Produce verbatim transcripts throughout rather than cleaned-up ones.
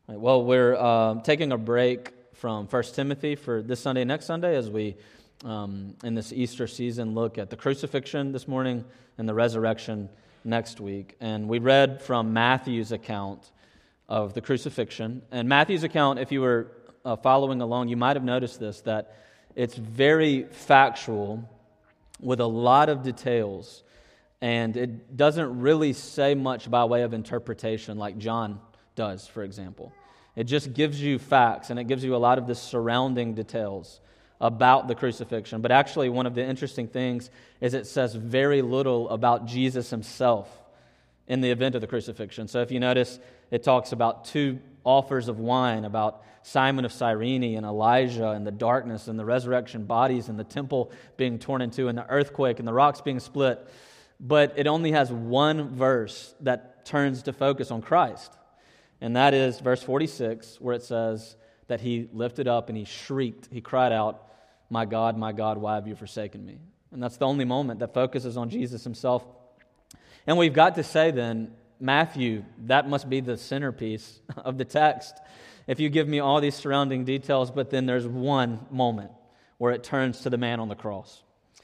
Right, well, we're uh, taking a break from First Timothy for this Sunday and next Sunday as we, um, in this Easter season, look at the crucifixion this morning and the resurrection next week. And we read from Matthew's account of the crucifixion. And Matthew's account, if you were uh, following along, you might have noticed this, that it's very factual with a lot of details. And it doesn't really say much by way of interpretation like John does, for example. It just gives you facts, and it gives you a lot of the surrounding details about the crucifixion. But actually, one of the interesting things is it says very little about Jesus himself in the event of the crucifixion. So if you notice, it talks about two offers of wine, about Simon of Cyrene and Elijah and the darkness and the resurrection bodies and the temple being torn in two and the earthquake and the rocks being split. But it only has one verse that turns to focus on Christ. And that is verse forty-six, where it says that he lifted up and he shrieked. He cried out, "My God, my God, why have you forsaken me?" And that's the only moment that focuses on Jesus himself. And we've got to say then, Matthew, that must be the centerpiece of the text. If you give me all these surrounding details, but then there's one moment where it turns to the man on the cross.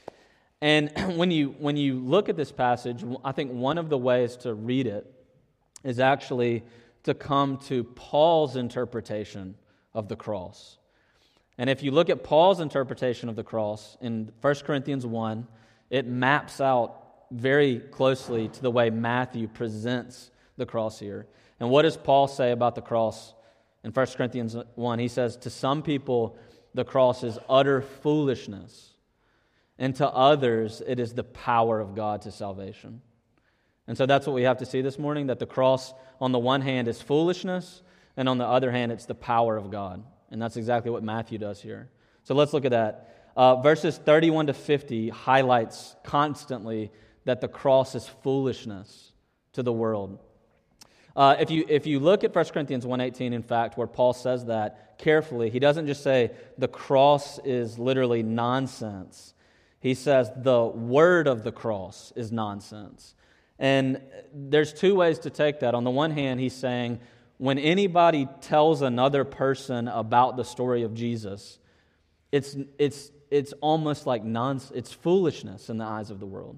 And when you when you look at this passage, I think one of the ways to read it is actually to come to Paul's interpretation of the cross. And if you look at Paul's interpretation of the cross in First Corinthians one, it maps out very closely to the way Matthew presents the cross here. And what does Paul say about the cross in First Corinthians one? He says, to some people, the cross is utter foolishness, and to others, it is the power of God to salvation. And so that's what we have to see this morning, that the cross, on the one hand, is foolishness, and on the other hand, it's the power of God. And that's exactly what Matthew does here. So let's look at that. Uh, verses thirty-one to fifty highlights constantly that the cross is foolishness to the world. Uh, if you if you look at First Corinthians one eighteen, in fact, where Paul says that carefully, he doesn't just say the cross is literally nonsense. He says the word of the cross is nonsense. And there's two ways to take that. On the one hand, he's saying when anybody tells another person about the story of Jesus, it's it's it's almost like nonsense. It's foolishness in the eyes of the world.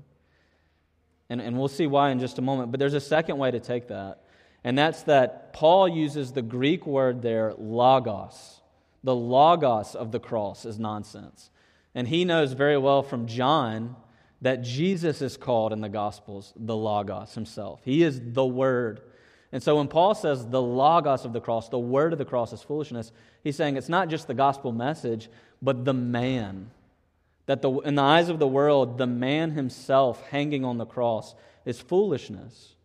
And, and we'll see why in just a moment. But there's a second way to take that, and that's that Paul uses the Greek word there, logos. The logos of the cross is nonsense. And he knows very well from John that Jesus is called in the Gospels the Logos himself. He is the Word. And so when Paul says the Logos of the cross, the Word of the cross is foolishness, he's saying it's not just the gospel message, but the man. That the, in the eyes of the world, the man himself hanging on the cross is foolishness.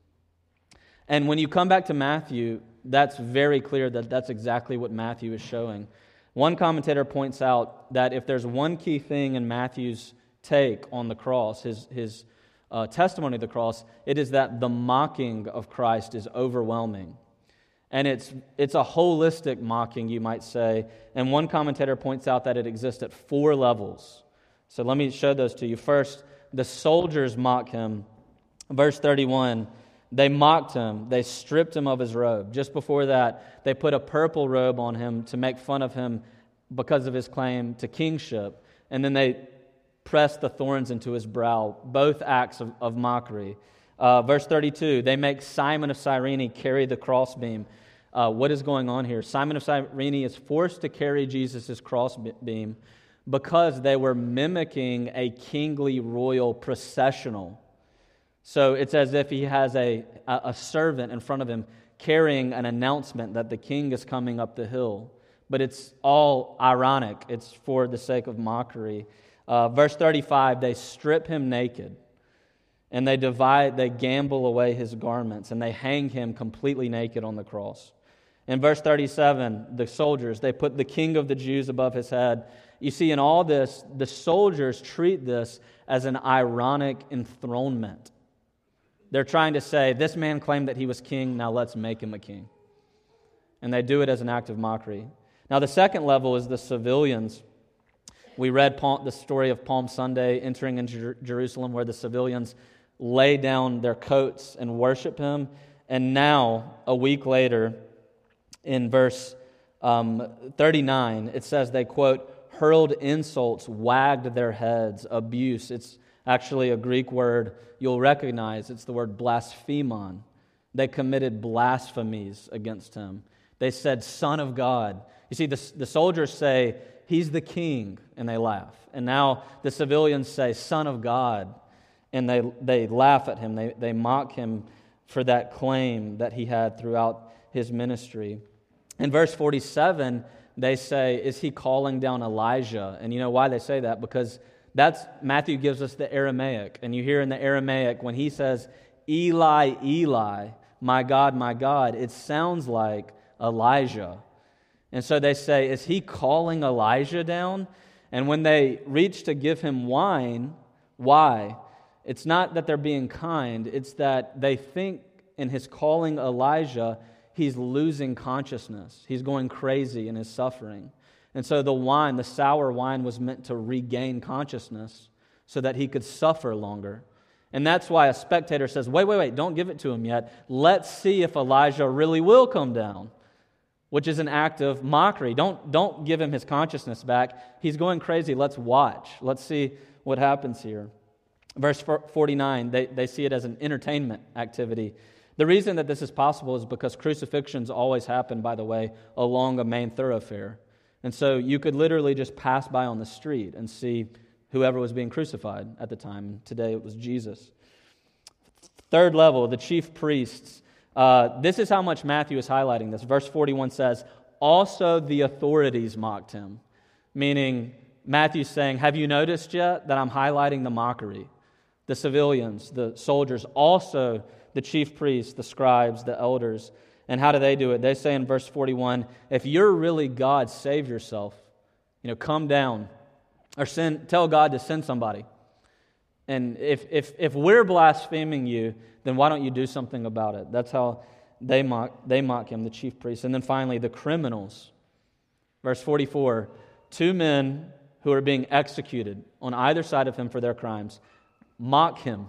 And when you come back to Matthew, that's very clear that that's exactly what Matthew is showing. One commentator points out that if there's one key thing in Matthew's take on the cross, his his uh, testimony of the cross, it is that the mocking of Christ is overwhelming. And it's it's a holistic mocking, you might say. And one commentator points out that it exists at four levels. So let me show those to you. First, the soldiers mock him. Verse thirty-one, they mocked him. They stripped him of his robe. Just before that, they put a purple robe on him to make fun of him because of his claim to kingship. And then they pressed the thorns into his brow, both acts of, of mockery. Uh, verse thirty-two, they make Simon of Cyrene carry the crossbeam. Uh, what is going on here? Simon of Cyrene is forced to carry Jesus' crossbeam because they were mimicking a kingly royal processional. So it's as if he has a, a servant in front of him carrying an announcement that the king is coming up the hill. But it's all ironic. It's for the sake of mockery. Uh, verse thirty-five, they strip him naked, and they divide, they gamble away his garments, and they hang him completely naked on the cross. In verse thirty-seven, the soldiers, they put the king of the Jews above his head. You see, in all this, the soldiers treat this as an ironic enthronement. They're trying to say, this man claimed that he was king, now let's make him a king. And they do it as an act of mockery. Now, the second level is the civilians. We read the story of Palm Sunday entering into Jerusalem where the civilians lay down their coats and worship him. And now, a week later, in verse um, thirty-nine, it says they, quote, hurled insults, wagged their heads, abuse. It's actually a Greek word you'll recognize. It's the word blasphemon. They committed blasphemies against him. They said, Son of God. You see, the, the soldiers say, He's the king, and they laugh. And now the civilians say, Son of God, and they they laugh at him. They, they mock him for that claim that he had throughout his ministry. In verse forty-seven, they say, is he calling down Elijah? And you know why they say that? Because that's Matthew gives us the Aramaic. And you hear in the Aramaic, when he says, Eli, Eli, my God, my God, it sounds like Elijah. And so they say, is he calling Elijah down? And when they reach to give him wine, why? It's not that they're being kind, it's that they think in his calling Elijah, he's losing consciousness. He's going crazy in his suffering. And so the wine, the sour wine, was meant to regain consciousness so that he could suffer longer. And that's why a spectator says, wait, wait, wait, don't give it to him yet. Let's see if Elijah really will come down, which is an act of mockery. Don't, don't give him his consciousness back. He's going crazy. Let's watch. Let's see what happens here. Verse forty-nine, they, they see it as an entertainment activity. The reason that this is possible is because crucifixions always happen, by the way, along a main thoroughfare. And so you could literally just pass by on the street and see whoever was being crucified at the time. Today it was Jesus. Third level, the chief priests. Uh, this is how much Matthew is highlighting this. Verse forty-one says, also the authorities mocked him. Meaning, Matthew's saying, have you noticed yet that I'm highlighting the mockery? The civilians, the soldiers, also the chief priests, the scribes, the elders. And how do they do it? They say in verse forty-one, if you're really God, save yourself. You know, come down. Or send, tell God to send somebody. And if, if, if we're blaspheming you, then why don't you do something about it? That's how they mock, they mock him, the chief priests. And then finally, the criminals. Verse forty-four, two men who are being executed on either side of him for their crimes mock him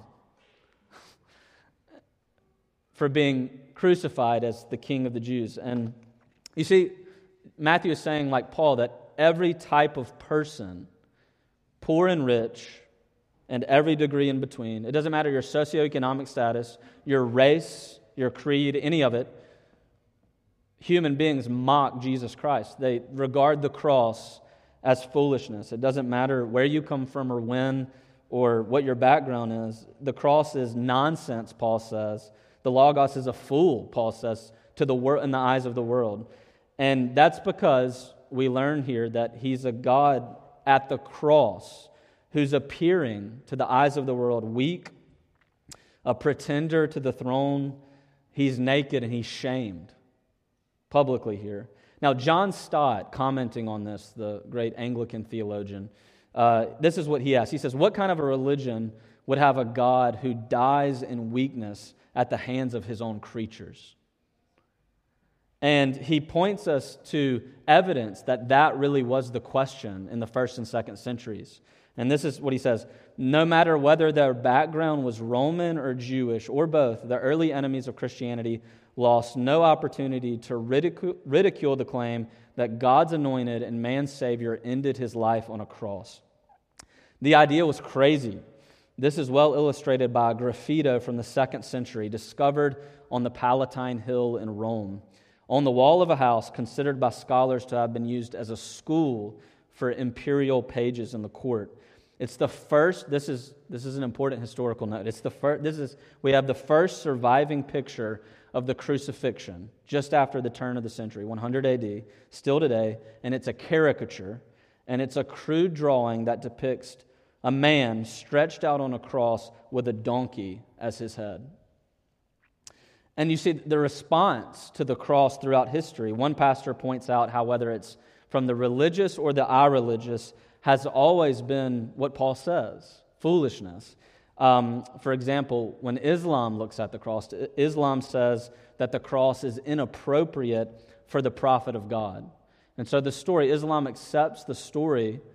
for being crucified as the King of the Jews. And you see, Matthew is saying, like Paul, that every type of person, poor and rich, and every degree in between, it doesn't matter your socioeconomic status, your race, your creed, any of it, human beings mock Jesus Christ. They regard the cross as foolishness. It doesn't matter where you come from or when or what your background is. The cross is nonsense, Paul says. The Logos is a fool, Paul says, to the wor- in the eyes of the world. And that's because we learn here that he's a God at the cross who's appearing to the eyes of the world weak, a pretender to the throne. He's naked and he's shamed publicly here. Now, John Stott, commenting on this, the great Anglican theologian, uh, this is what he asks. He says, what kind of a religion would have a God who dies in weakness at the hands of his own creatures? And he points us to evidence that that really was the question in the first and second centuries. And this is what he says, no matter whether their background was Roman or Jewish or both, the early enemies of Christianity lost no opportunity to ridicule, ridicule the claim that God's anointed and man's Savior ended his life on a cross. The idea was crazy. This is well illustrated by a graffito from the second century discovered on the Palatine Hill in Rome, on the wall of a house considered by scholars to have been used as a school for imperial pages in the court. It's the first, this is this is an important historical note. It's the first, this is, we have the first surviving picture of the crucifixion just after the turn of the century, one hundred A D, still today, and it's a caricature, and it's a crude drawing that depicts a man stretched out on a cross with a donkey as his head. And you see the response to the cross throughout history. One pastor points out how whether it's from the religious or the irreligious has always been what Paul says, foolishness. Um, for example, when Islam looks at the cross, Islam says that the cross is inappropriate for the prophet of God. And so the story, Islam accepts the story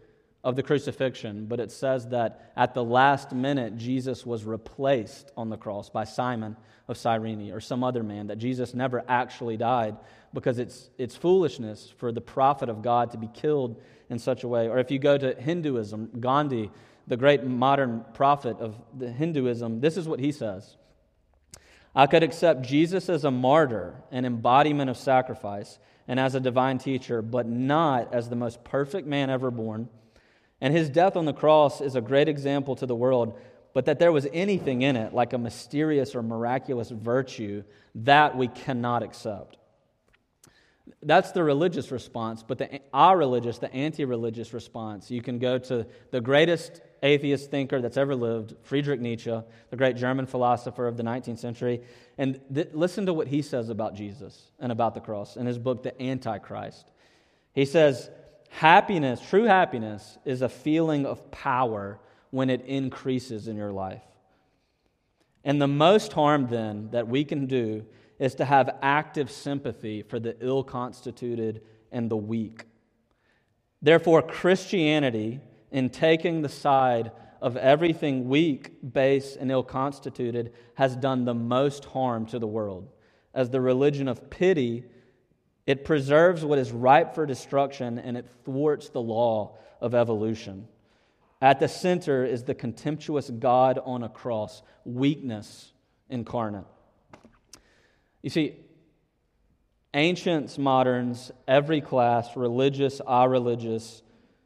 of the crucifixion, but it says that at the last minute, Jesus was replaced on the cross by Simon of Cyrene or some other man, that Jesus never actually died because it's it's foolishness for the prophet of God to be killed in such a way. Or if you go to Hinduism, Gandhi, the great modern prophet of the Hinduism, this is what he says: I could accept Jesus as a martyr, an embodiment of sacrifice, and as a divine teacher, but not as the most perfect man ever born. And his death on the cross is a great example to the world, but that there was anything in it, like a mysterious or miraculous virtue, that we cannot accept. That's the religious response, but the our religious, the anti-religious response, you can go to the greatest atheist thinker that's ever lived, Friedrich Nietzsche, the great German philosopher of the nineteenth century, and th- listen to what he says about Jesus and about the cross in his book, The Antichrist. He says, happiness, true happiness, is a feeling of power when it increases in your life. And the most harm then that we can do is to have active sympathy for the ill-constituted and the weak. Therefore, Christianity, in taking the side of everything weak, base, and ill-constituted, has done the most harm to the world. As the religion of pity, it preserves what is ripe for destruction, and it thwarts the law of evolution. At the center is the contemptuous God on a cross, weakness incarnate. You see, ancients, moderns, every class, religious, irreligious,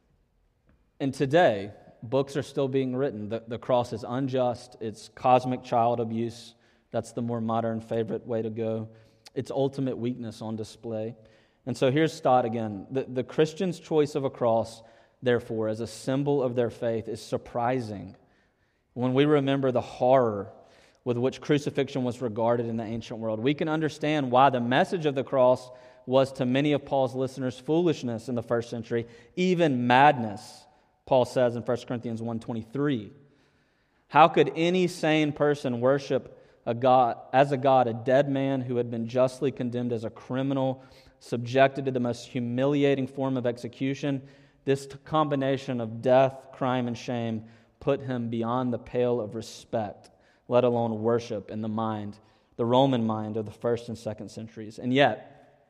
and today, books are still being written. The, the cross is unjust. It's cosmic child abuse. That's the more modern favorite way to go. It's ultimate weakness on display. And so here's Stott again. The, the Christian's choice of a cross, therefore, as a symbol of their faith is surprising when we remember the horror with which crucifixion was regarded in the ancient world. We can understand why the message of the cross was to many of Paul's listeners foolishness in the first century, even madness, Paul says in First Corinthians one twenty-three. How could any sane person worship a God as a God, a dead man who had been justly condemned as a criminal, subjected to the most humiliating form of execution? This combination of death, crime, and shame put him beyond the pale of respect, let alone worship, in the mind, the Roman mind of the first and second centuries. And yet,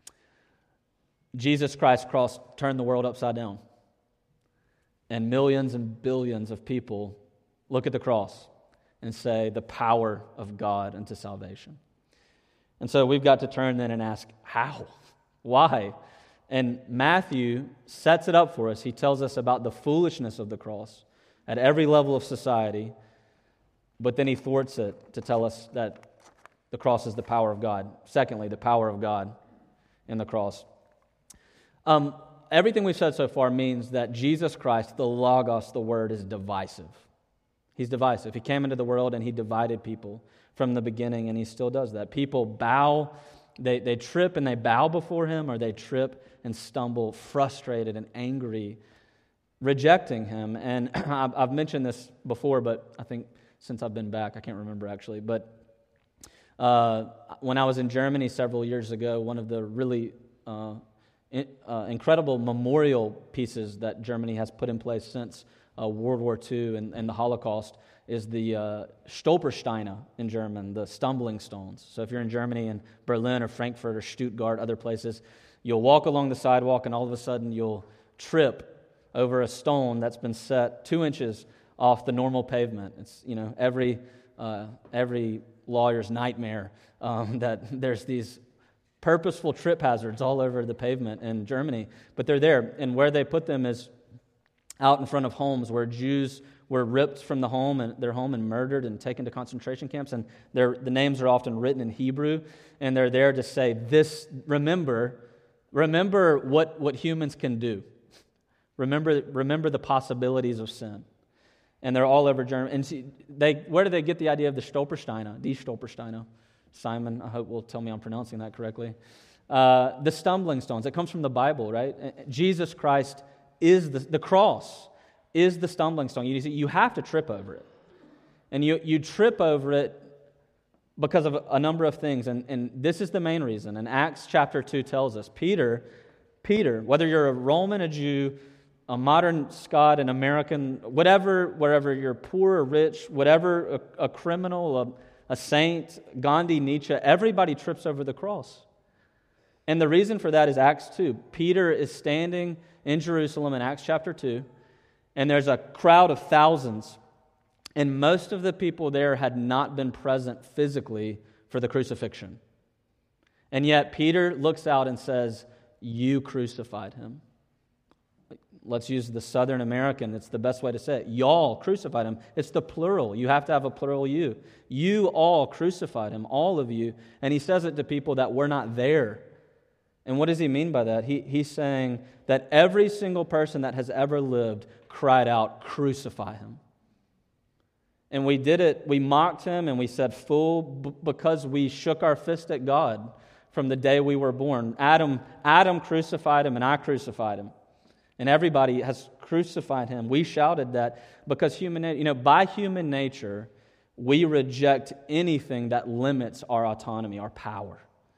Jesus Christ's cross turned the world upside down. And millions and billions of people look at the cross and say, the power of God unto salvation. And so we've got to turn then and ask, how? Why? And Matthew sets it up for us. He tells us about the foolishness of the cross at every level of society, but then he thwarts it to tell us that the cross is the power of God. Secondly, the power of God in the cross. Um, everything we've said so far means that Jesus Christ, the Logos, the Word, is divisive. He's divisive. He came into the world and he divided people from the beginning, and he still does that. People bow, they, they trip and they bow before him, or they trip and stumble, frustrated and angry, rejecting him. And I've, I've mentioned this before, but I think since I've been back, I can't remember actually, but uh, when I was in Germany several years ago, one of the really uh, in, uh, incredible memorial pieces that Germany has put in place since uh, World War Two and, and the Holocaust is the uh, Stolpersteine in German, the stumbling stones. So if you're in Germany, in Berlin or Frankfurt or Stuttgart, other places, you'll walk along the sidewalk and all of a sudden you'll trip over a stone that's been set two inches off the normal pavement. It's, you know, every uh, every lawyer's nightmare um, that there's these purposeful trip hazards all over the pavement in Germany, but they're there. And where they put them is out in front of homes where Jews were ripped from the home and their home and murdered and taken to concentration camps. And the names are often written in Hebrew, and they're there to say, "This remember, remember what what humans can do. Remember, remember the possibilities of sin." And they're all over Germany. And see, they, where do they get the idea of the Stolpersteine? Die Stolpersteine. Simon, I hope will tell me I'm pronouncing that correctly. Uh, the stumbling stones. It comes from the Bible, right? Jesus Christ is the, the cross is the stumbling stone. You, you have to trip over it. And you, you trip over it because of a number of things. And, and this is the main reason. And Acts chapter two tells us, Peter, Peter, whether you're a Roman, a Jew, a modern Scot, an American, whatever, wherever you're poor or rich, whatever, a, a criminal, a, a saint, Gandhi, Nietzsche, everybody trips over the cross. And the reason for that is Acts two. Peter is standing in Jerusalem in Acts chapter two, and there's a crowd of thousands, and most of the people there had not been present physically for the crucifixion. And yet Peter looks out and says, "You crucified him." Let's use the Southern American. It's the best way to say it. Y'all crucified him. It's the plural. You have to have a plural you. You all crucified him, all of you. And he says it to people that were not there. And what does he mean by that? He, he's saying that every single person that has ever lived cried out, "Crucify him." And we did it, we mocked him and we said, "Fool," b- because we shook our fist at God from the day we were born. Adam, Adam crucified him and I crucified him. And everybody has crucified him. We shouted that because human, you know, by human nature, we reject anything that limits our autonomy, our power.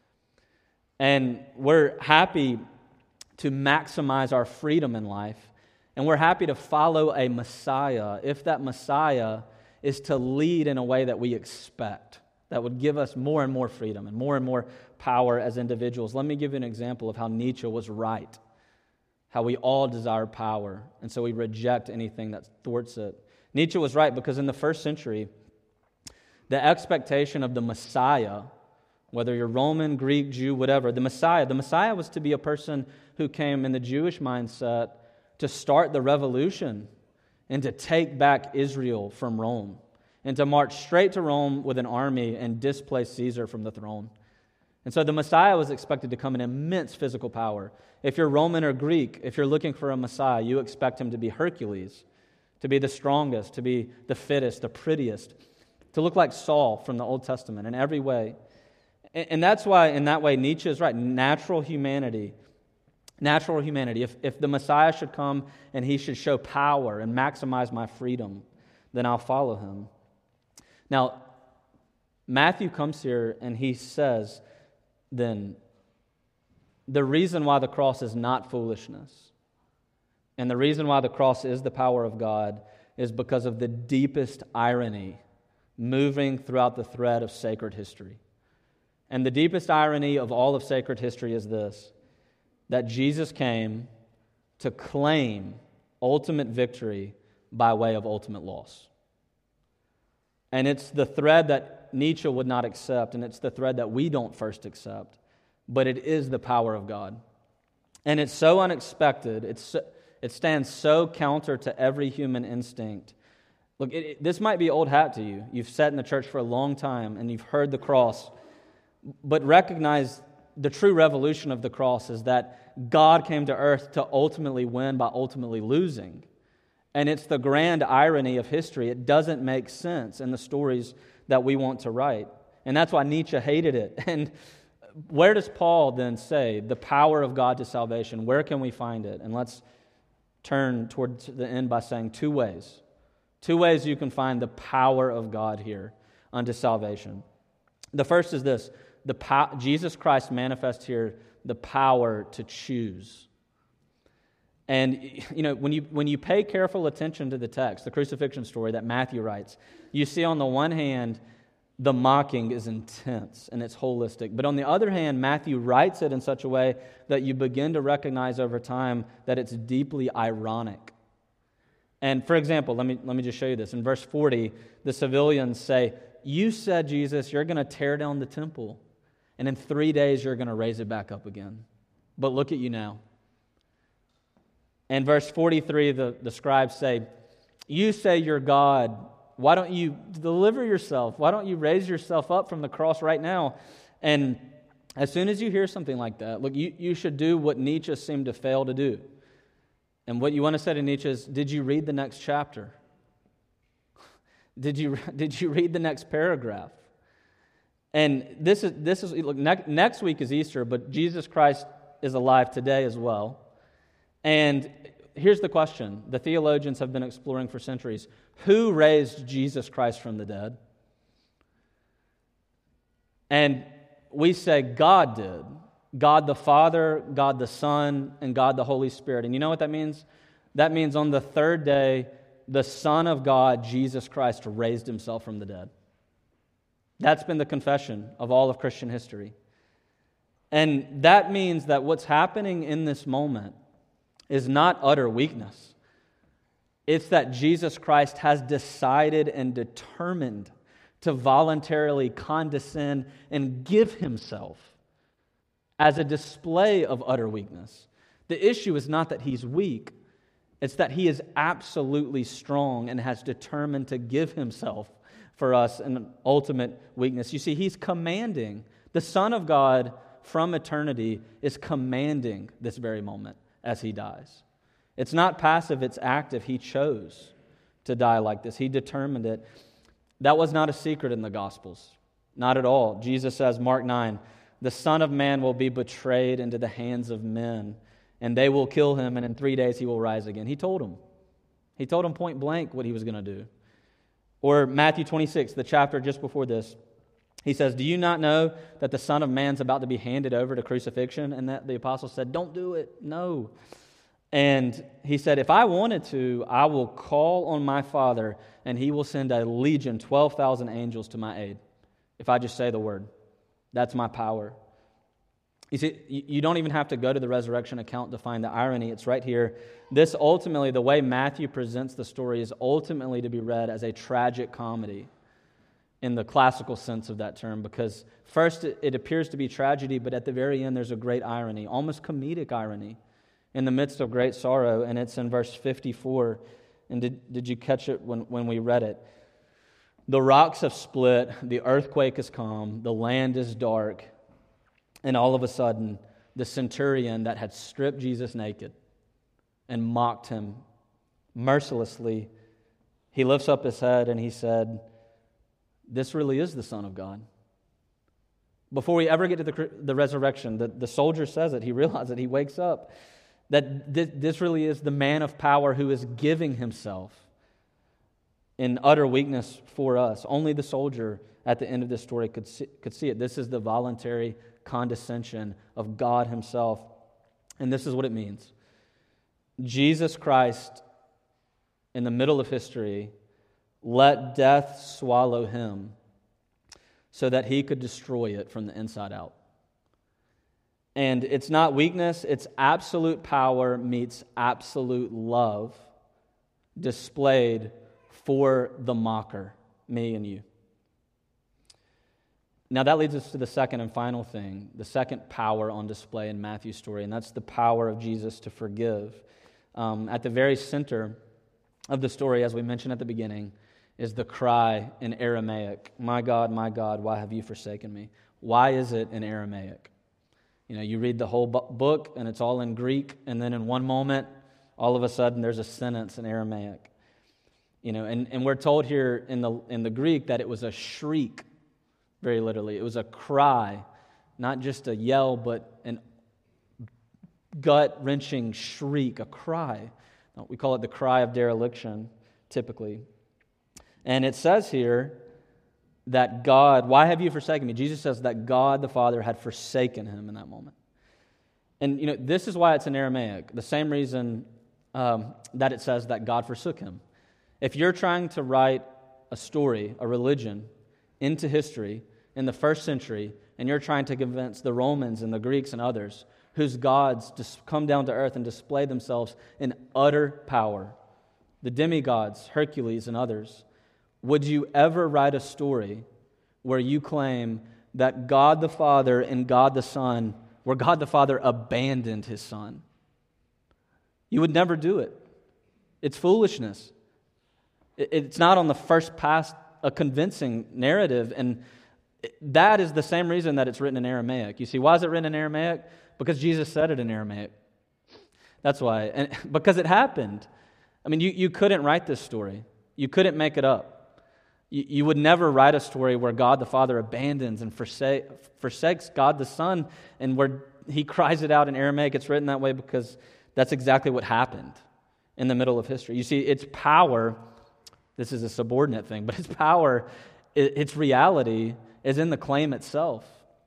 And we're happy to maximize our freedom in life. And we're happy to follow a Messiah if that Messiah is to lead in a way that we expect, that would give us more and more freedom and more and more power as individuals. Let me give you an example of how Nietzsche was right. How we all desire power, and so we reject anything that thwarts it. Nietzsche was right because in the first century, the expectation of the Messiah, whether you're Roman, Greek, Jew, whatever, the Messiah, the Messiah was to be a person who came in the Jewish mindset to start the revolution and to take back Israel from Rome and to march straight to Rome with an army and displace Caesar from the throne. And so the Messiah was expected to come in immense physical power. If you're Roman or Greek, if you're looking for a Messiah, you expect him to be Hercules, to be the strongest, to be the fittest, the prettiest, to look like Saul from the Old Testament in every way. And that's why, in that way, Nietzsche is right. Natural humanity, natural humanity. If, if the Messiah should come and he should show power and maximize my freedom, then I'll follow him. Now, Matthew comes here and he says, then, the reason why the cross is not foolishness and the reason why the cross is the power of God is because of the deepest irony moving throughout the thread of sacred history. And the deepest irony of all of sacred history is this, that Jesus came to claim ultimate victory by way of ultimate loss. And it's the thread that Nietzsche would not accept, and it's the thread that we don't first accept, but it is the power of God. And it's so unexpected, it's so, it stands so counter to every human instinct. Look, it, it, this might be old hat to you. You've sat in the church for a long time, and you've heard the cross, but recognize the true revolution of the cross is that God came to earth to ultimately win by ultimately losing. And it's the grand irony of history. It doesn't make sense in the stories that we want to write. And that's why Nietzsche hated it. And where does Paul then say the power of God to salvation? Where can we find it? And let's turn towards the end by saying two ways. Two ways you can find the power of God here unto salvation. The first is this. The po- Jesus Christ manifests here the power to choose. And, you know, when you when you pay careful attention to the text, the crucifixion story that Matthew writes, you see on the one hand, the mocking is intense and it's holistic. But on the other hand, Matthew writes it in such a way that you begin to recognize over time that it's deeply ironic. And for example, let me let me just show you this. In verse forty, the civilians say, "You said, Jesus, you're going to tear down the temple, and in three days you're going to raise it back up again. But look at you now." And verse forty-three, the, the scribes say, "You say you're God. Why don't you deliver yourself? Why don't you raise yourself up from the cross right now?" And as soon as you hear something like that, look, you, you should do what Nietzsche seemed to fail to do. And what you want to say to Nietzsche is, did you read the next chapter? Did you did you read the next paragraph? And this is this is look, ne- next week is Easter, but Jesus Christ is alive today as well. And here's the question the theologians have been exploring for centuries. Who raised Jesus Christ from the dead? And we say God did. God the Father, God the Son, and God the Holy Spirit. And you know what that means? That means on the third day, the Son of God, Jesus Christ, raised himself from the dead. That's been the confession of all of Christian history. And that means that what's happening in this moment is not utter weakness. It's that Jesus Christ has decided and determined to voluntarily condescend and give himself as a display of utter weakness. The issue is not that he's weak, it's that he is absolutely strong and has determined to give himself for us in ultimate weakness. You see, he's commanding. The Son of God from eternity is commanding this very moment as he dies. It's not passive, it's active. He chose to die like this. He determined it. That was not a secret in the Gospels. Not at all. Jesus says, Mark nine, the Son of Man will be betrayed into the hands of men, and they will kill him, and in three days he will rise again. He told him. He told him point blank what he was going to do. Or Matthew twenty-six, the chapter just before this, he says, do you not know that the Son of Man's about to be handed over to crucifixion? And that the apostles said, don't do it. No. And he said, if I wanted to, I will call on my Father, and he will send a legion, twelve thousand angels to my aid. If I just say the word. That's my power. You see, you don't even have to go to the resurrection account to find the irony. It's right here. This ultimately, the way Matthew presents the story is ultimately to be read as a tragic comedy in the classical sense of that term, because first it, it appears to be tragedy, but at the very end there's a great irony, almost comedic irony, in the midst of great sorrow, and it's in verse fifty-four. And did, did you catch it when, when we read it? The rocks have split, the earthquake has come, the land is dark, and all of a sudden, the centurion that had stripped Jesus naked and mocked him mercilessly, he lifts up his head and he said, this really is the Son of God. Before we ever get to the, the resurrection, the, the soldier says it, he realizes it, he wakes up, that this, this really is the man of power who is giving himself in utter weakness for us. Only the soldier at the end of this story could see, could see it. This is the voluntary condescension of God himself. And this is what it means. Jesus Christ, in the middle of history, let death swallow him so that he could destroy it from the inside out. And it's not weakness, it's absolute power meets absolute love displayed for the mocker, me and you. Now that leads us to the second and final thing, the second power on display in Matthew's story, and that's the power of Jesus to forgive. Um, at the very center of the story, as we mentioned at the beginning, is the cry in Aramaic, my God, my God, why have you forsaken me? Why is it in Aramaic? You know, you read the whole book and it's all in Greek, and then in one moment, all of a sudden there's a sentence in Aramaic. You know, and, and we're told here in the in the Greek that it was a shriek, very literally. It was a cry, not just a yell, but an gut-wrenching shriek, a cry. We call it the cry of dereliction, typically. And it says here that God, why have you forsaken me? Jesus says that God the Father had forsaken him in that moment. And, you know, this is why it's in Aramaic, the same reason um, that it says that God forsook him. If you're trying to write a story, a religion, into history in the first century, and you're trying to convince the Romans and the Greeks and others whose gods just come down to earth and display themselves in utter power, the demigods, Hercules and others, would you ever write a story where you claim that God the Father and God the Son, where God the Father abandoned his Son? You would never do it. It's foolishness. It's not on the first pass a convincing narrative, and that is the same reason that it's written in Aramaic. You see, why is it written in Aramaic? Because Jesus said it in Aramaic. That's why. And because it happened. I mean, you, you couldn't write this story. You couldn't make it up. You, you would never write a story where God the Father abandons and forsake, forsakes God the Son, and where he cries it out in Aramaic. It's written that way because that's exactly what happened in the middle of history. You see, its power, this is a subordinate thing, but its power, its reality is in the claim itself.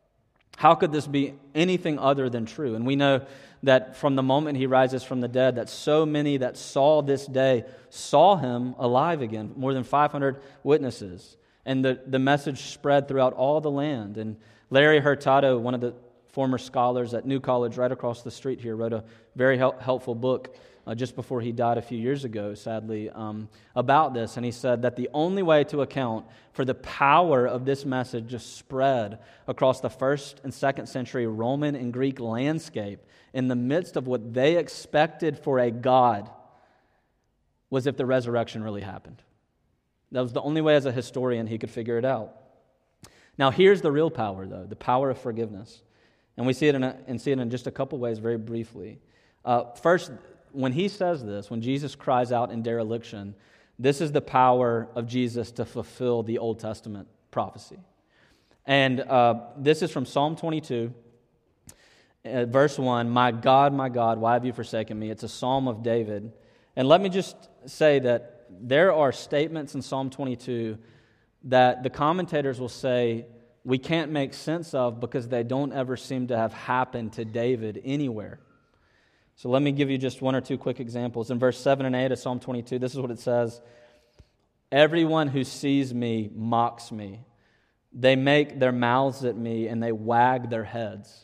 How could this be anything other than true? And we know that from the moment he rises from the dead, that so many that saw this day saw him alive again, more than five hundred witnesses. And the, the message spread throughout all the land. And Larry Hurtado, one of the former scholars at New College right across the street here, wrote a very help, helpful book uh, just before he died a few years ago, sadly, um, about this. And he said that the only way to account for the power of this message just spread across the first and second century Roman and Greek landscape in the midst of what they expected for a God was if the resurrection really happened. That was the only way as a historian he could figure it out. Now here's the real power, though, the power of forgiveness. And we see it in, a, and see it in just a couple ways very briefly. Uh, first, when he says this, when Jesus cries out in dereliction, this is the power of Jesus to fulfill the Old Testament prophecy. And uh, this is from Psalm twenty-two, uh, verse one, "My God, my God, why have you forsaken me?" It's a psalm of David. And let me just say that there are statements in Psalm twenty-two that the commentators will say we can't make sense of because they don't ever seem to have happened to David anywhere. So let me give you just one or two quick examples. In verse seven and eight of Psalm twenty-two, this is what it says: "Everyone who sees me mocks me. They make their mouths at me and they wag their heads.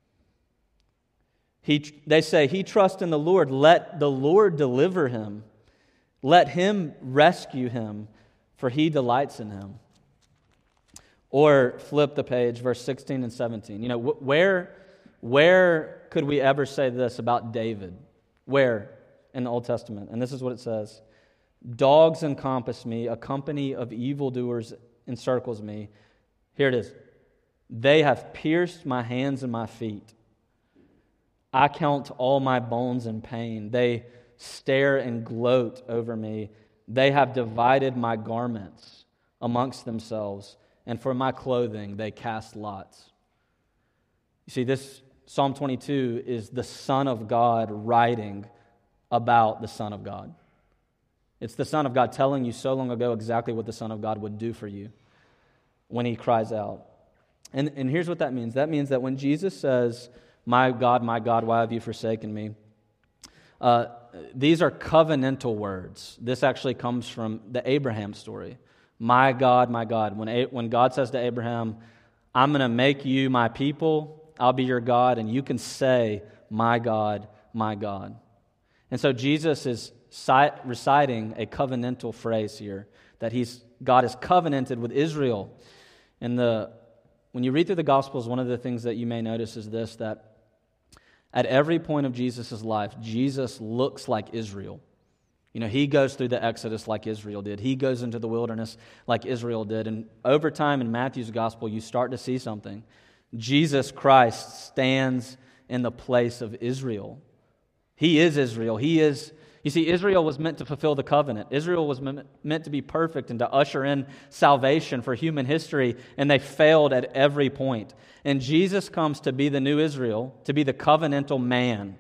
He, they say, 'He trusts in the Lord. Let the Lord deliver him. Let him rescue him, for he delights in him.'" Or flip the page, verse sixteen and seventeen. You know, where, where could we ever say this about David? Where in the Old Testament? And this is what it says: "Dogs encompass me, a company of evildoers encircles me." Here it is. "They have pierced my hands and my feet. I count all my bones in pain. They stare and gloat over me. They have divided my garments amongst themselves, and for my clothing they cast lots." You see, this Psalm twenty-two is the Son of God writing about the Son of God. It's the Son of God telling you so long ago exactly what the Son of God would do for you when he cries out. And, and here's what that means. That means that when Jesus says, "My God, my God, why have you forsaken me?" Uh, these are covenantal words. This actually comes from the Abraham story. "My God, my God." When, A- when God says to Abraham, "I'm going to make you my people, I'll be your God," and you can say, "My God, my God." And so Jesus is si- reciting a covenantal phrase here, that he's God has covenanted with Israel. And the when you read through the Gospels, one of the things that you may notice is this, that at every point of Jesus' life, Jesus looks like Israel. You know, he goes through the Exodus like Israel did. He goes into the wilderness like Israel did. And over time in Matthew's Gospel, you start to see something. Jesus Christ stands in the place of Israel. He is Israel. He is, you see, Israel was meant to fulfill the covenant. Israel was meant to be perfect and to usher in salvation for human history, and they failed at every point. And Jesus comes to be the new Israel, to be the covenantal man,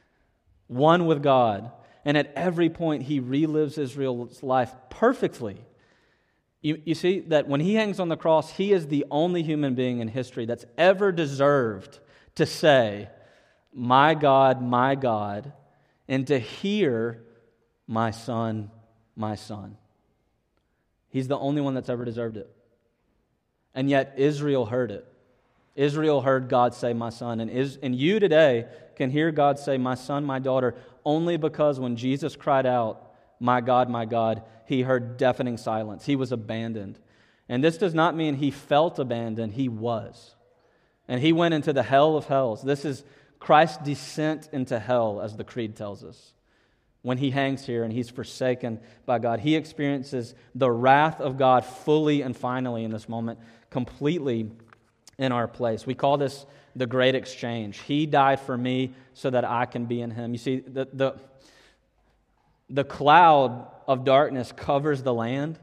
one with God. And at every point, he relives Israel's life perfectly. You, you see that when he hangs on the cross, he is the only human being in history that's ever deserved to say, "My God, my God," and to hear, "My son, my son." He's the only one that's ever deserved it. And yet Israel heard it. Israel heard God say, "My son." And, is, and you today can hear God say, "My son, my daughter," only because when Jesus cried out, "My God, my God," he heard deafening silence. He was abandoned. And this does not mean he felt abandoned. He was. And he went into the hell of hells. This is Christ's descent into hell, as the Creed tells us. When he hangs here and he's forsaken by God, he experiences the wrath of God fully and finally in this moment, completely in our place. We call this the great exchange. He died for me so that I can be in him. You see, the the, the cloud of darkness covers the land,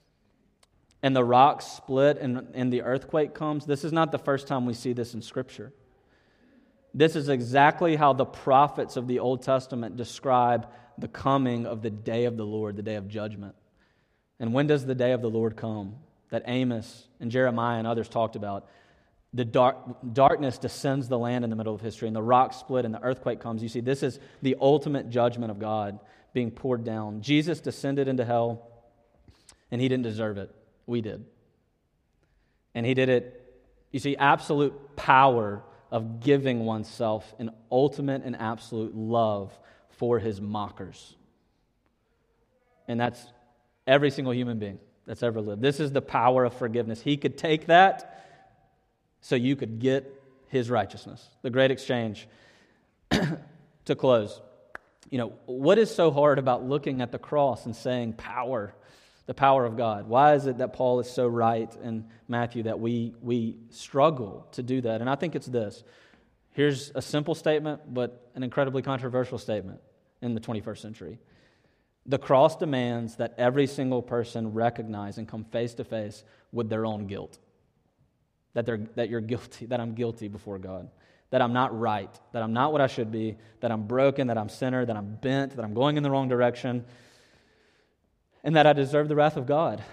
and the rocks split and, and the earthquake comes. This is not the first time we see this in Scripture. This is exactly how the prophets of the Old Testament describe the coming of the day of the Lord, the day of judgment. And when does the day of the Lord come? That Amos and Jeremiah and others talked about. the dark, darkness descends the land in the middle of history, and the rocks split, and the earthquake comes. You see, this is the ultimate judgment of God being poured down. Jesus descended into hell, and he didn't deserve it. We did. And he did it, you see, absolute power of giving oneself in ultimate and absolute love for his mockers. And that's every single human being that's ever lived. This is the power of forgiveness. He could take that so you could get his righteousness. The great exchange. To close, you know, what is so hard about looking at the cross and saying power, the power of God? Why is it that Paul is so right in Matthew that we we struggle to do that? And I think it's this. Here's a simple statement, but an incredibly controversial statement in the twenty-first century. The cross demands that every single person recognize and come face to face with their own guilt. That they're that you're guilty, that I'm guilty before God. That I'm not right, that I'm not what I should be, that I'm broken, that I'm sinner, that I'm bent, that I'm going in the wrong direction, and that I deserve the wrath of God.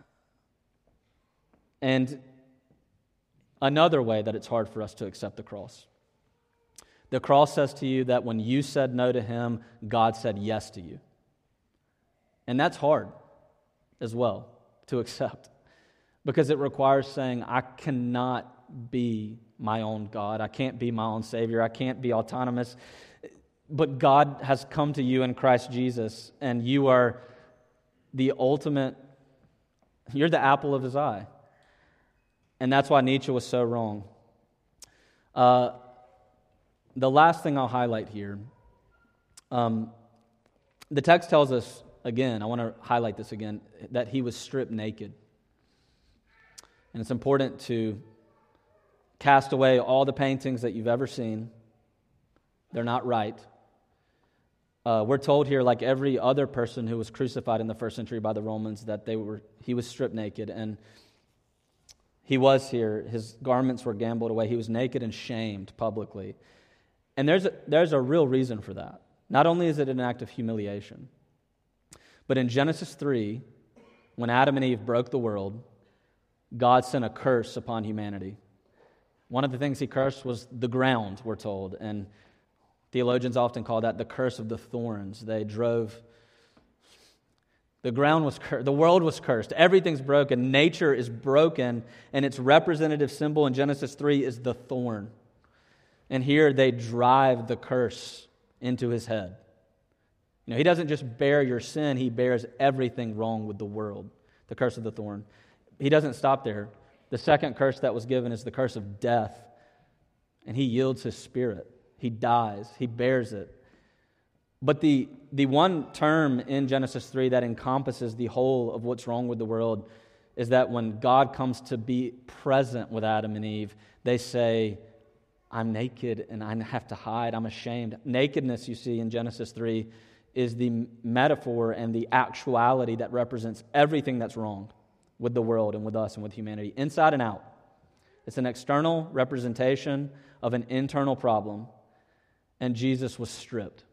And another way that it's hard for us to accept the cross. The cross says to you that when you said no to him, God said yes to you. And that's hard as well to accept, because it requires saying, I cannot be my own God. I can't be my own Savior. I can't be autonomous. But God has come to you in Christ Jesus, and you are the ultimate, you're the apple of his eye. And that's why Nietzsche was so wrong. Uh, the last thing I'll highlight here, um, the text tells us, again, I want to highlight this again, that he was stripped naked. And it's important to cast away all the paintings that you've ever seen. They're not right. Uh, we're told here, like every other person who was crucified in the first century by the Romans, that they were he was stripped naked. And he was here. His garments were gambled away. He was naked and shamed publicly. And there's a, there's a real reason for that. Not only is it an act of humiliation, but in Genesis three, when Adam and Eve broke the world, God sent a curse upon humanity. One of the things he cursed was the ground, we're told, and theologians often call that the curse of the thorns. They drove, the ground was cursed, the world was cursed, everything's broken, nature is broken, and its representative symbol in Genesis three is the thorn. And here they drive the curse into his head. You know, he doesn't just bear your sin, he bears everything wrong with the world, the curse of the thorn. He doesn't stop there. The second curse that was given is the curse of death. And he yields his spirit. He dies. He bears it. But the, the one term in Genesis three that encompasses the whole of what's wrong with the world is that when God comes to be present with Adam and Eve, they say, I'm naked and I have to hide. I'm ashamed. Nakedness, you see, in Genesis three is the metaphor and the actuality that represents everything that's wrong with the world and with us and with humanity, inside and out. It's an external representation of an internal problem, and Jesus was stripped.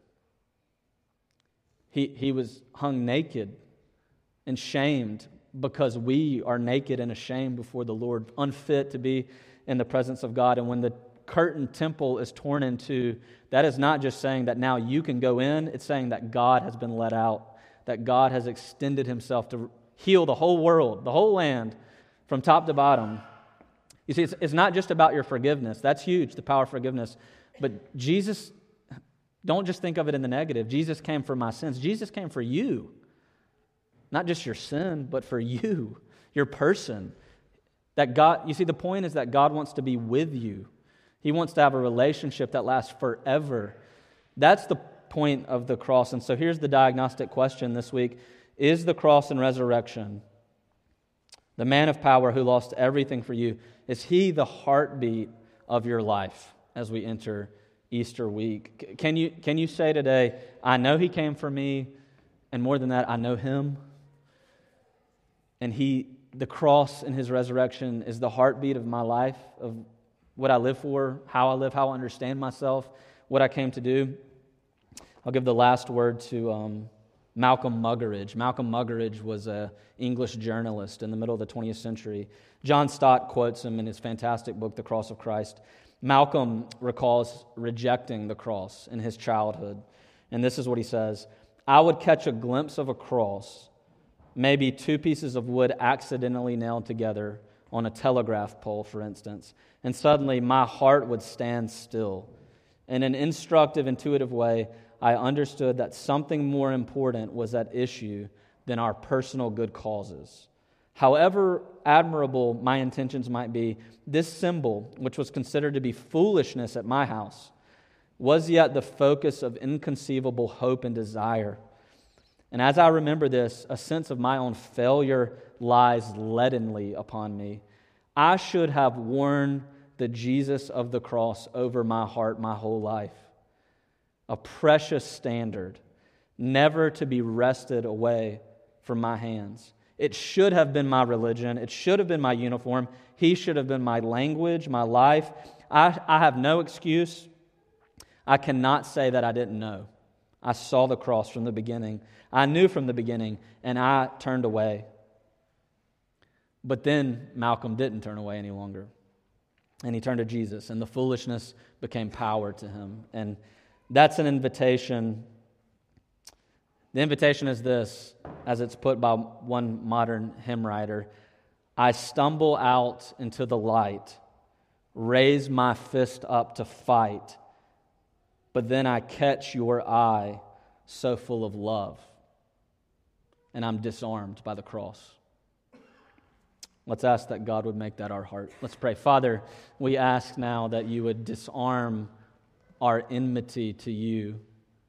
He, he was hung naked and shamed because we are naked and ashamed before the Lord, unfit to be in the presence of God. And when the curtain temple is torn in two, that is not just saying that now you can go in, it's saying that God has been let out, that God has extended himself to heal the whole world, the whole land, from top to bottom. You see, it's, it's not just about your forgiveness. That's huge, the power of forgiveness. But Jesus, don't just think of it in the negative. Jesus came for my sins. Jesus came for you. Not just your sin, but for you, your person. That God, you see, the point is that God wants to be with you. He wants to have a relationship that lasts forever. That's the point of the cross. And so here's the diagnostic question this week. Is the cross and resurrection, the man of power who lost everything for you, is he the heartbeat of your life as we enter Easter week? Can you, can you say today, I know he came for me, and more than that, I know him? And he, the cross and his resurrection is the heartbeat of my life, of what I live for, how I live, how I understand myself, what I came to do. I'll give the last word to um, Malcolm Muggeridge. Malcolm Muggeridge was an English journalist in the middle of the twentieth century. John Stott quotes him in his fantastic book, The Cross of Christ. Malcolm recalls rejecting the cross in his childhood. And this is what he says: "I would catch a glimpse of a cross, maybe two pieces of wood accidentally nailed together on a telegraph pole, for instance, and suddenly my heart would stand still. In an instructive, intuitive way, I understood that something more important was at issue than our personal good causes. However admirable my intentions might be, this symbol, which was considered to be foolishness at my house, was yet the focus of inconceivable hope and desire. And as I remember this, a sense of my own failure lies leadenly upon me. I should have worn the Jesus of the cross over my heart my whole life. A precious standard, never to be wrested away from my hands. It should have been my religion. It should have been my uniform. He should have been my language, my life. I, I have no excuse. I cannot say that I didn't know. I saw the cross from the beginning. I knew from the beginning, and I turned away." But then Malcolm didn't turn away any longer. And he turned to Jesus, and the foolishness became power to him. And that's an invitation. The invitation is this, as it's put by one modern hymn writer: "I stumble out into the light, raise my fist up to fight, but then I catch your eye so full of love, and I'm disarmed by the cross." Let's ask that God would make that our heart. Let's pray. Father, we ask now that you would disarm our enmity to you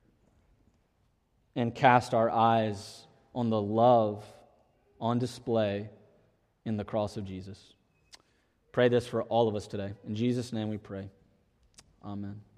and cast our eyes on the love on display in the cross of Jesus. Pray this for all of us today. In Jesus' name we pray. Amen.